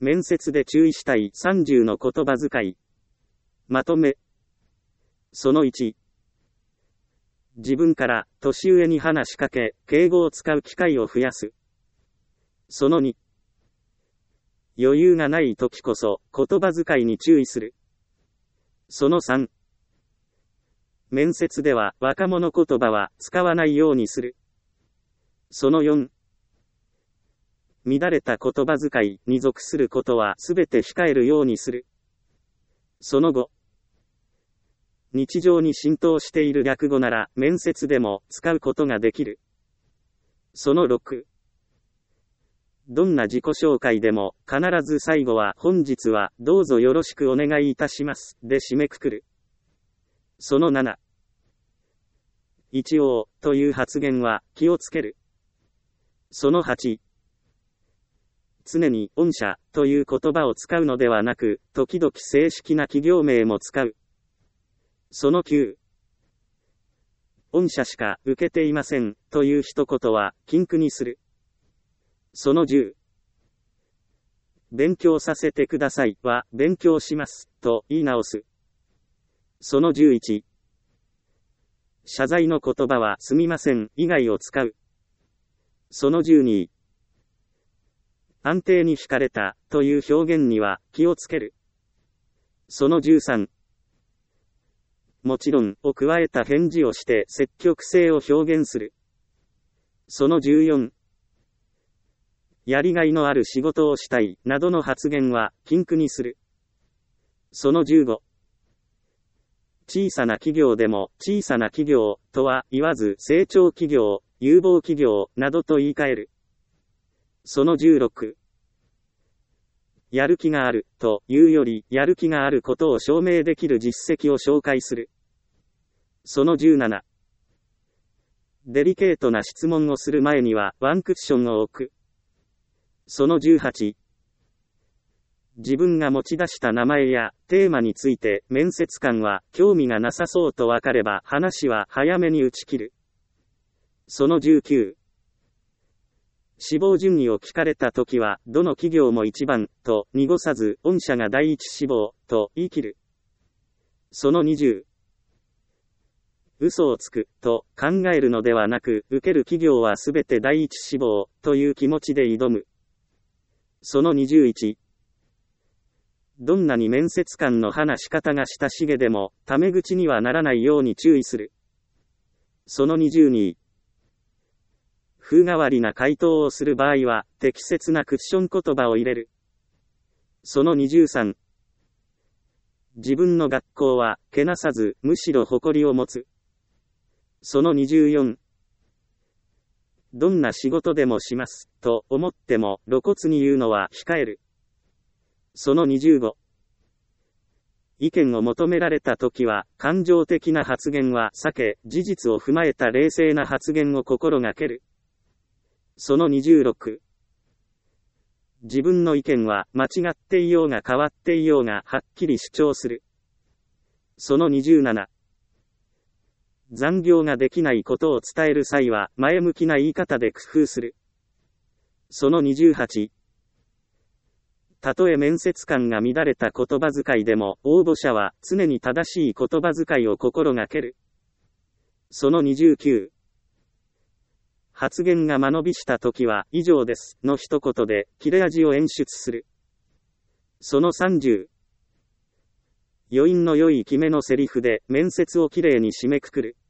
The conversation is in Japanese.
面接で注意したい30の言葉遣い。まとめ。その1。自分から年上に話しかけ、敬語を使う機会を増やす。その2。余裕がない時こそ言葉遣いに注意する。その3。面接では若者言葉は使わないようにする。その4。乱れた言葉遣いに属することはすべて控えるようにする。その5。日常に浸透している略語なら面接でも使うことができる。その6。どんな自己紹介でも必ず最後は本日はどうぞよろしくお願いいたしますで締めくくる。その7。一応という発言は気をつける。その8。常に御社という言葉を使うのではなく、時々正式な企業名も使う。その9。御社しか受けていませんという一言は禁句にする。その10。勉強させてくださいは勉強しますと言い直す。その11。謝罪の言葉はすみません以外を使う。その12。安定に惹かれたという表現には気をつける。その13。もちろんを加えた返事をして積極性を表現する。その14。やりがいのある仕事をしたいなどの発言は禁句にする。その15。小さな企業でも小さな企業とは言わず成長企業、有望企業などと言い換える。その16。やる気があるというよりやる気があることを証明できる実績を紹介する。その17。デリケートな質問をする前にはワンクッションを置く。その18。自分が持ち出した名前やテーマについて面接官は興味がなさそうとわかれば話は早めに打ち切る。その19。志望順位を聞かれたときはどの企業も一番と濁さず御社が第一志望と言い切る。その20。嘘をつくと考えるのではなく受ける企業はすべて第一志望という気持ちで挑む。その21。どんなに面接官の話し方が親しげでもタメ口にはならないように注意する。その22。風変わりな回答をする場合は適切なクッション言葉を入れる。その23。自分の学校はけなさずむしろ誇りを持つ。その24。どんな仕事でもしますと思っても露骨に言うのは控える。その25。意見を求められたときは感情的な発言は避け、事実を踏まえた冷静な発言を心がける。その26。自分の意見は間違っていようが変わっていようがはっきり主張する。その27。残業ができないことを伝える際は前向きな言い方で工夫する。その28。たとえ面接官が乱れた言葉遣いでも応募者は常に正しい言葉遣いを心がける。その29。発言が間延びしたときは以上ですの一言で切れ味を演出する。その30。余韻の良い決めのセリフで面接をきれいに締めくくる。